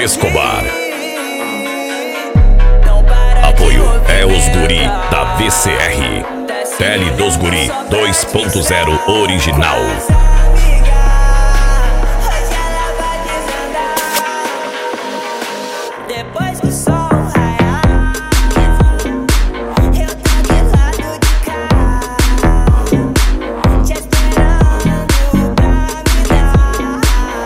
Escobar. Apoio é os guri da VCR. Tele dos Guri 2.0 original. Depois que o sol raiar, eu tô de lado de cá, te esperando pra me dar.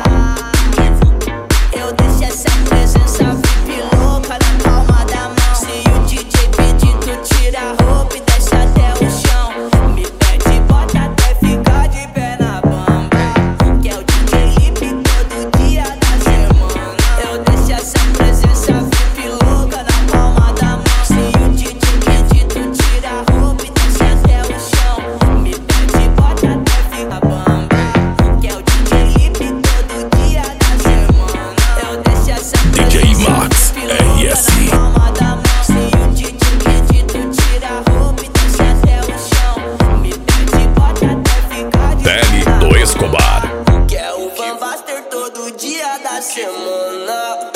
Eu deixo essa presença VIP louca na palma da mão. Se o DJ pedir, tu tira a roupa e desce até o chão. Me pede, bota até ficar de pé na bamba, que é o DJ Lipe todo dia da semana. Eu deixo essa presença VIP louca na palma da mão. Se o DJ pedir, tu tira a roupa e desce até o chão. Me pede, bota até ficar bamba, que é o DJ Lipe todo dia da semana. Eu deixo essa DJ Max RS. palma da mão. Se o DJ pedir, tu tira a roupa e desce até o chão. Me pede, bota até ficar de Tele do Escobar. que é o Van Baster todo dia da semana.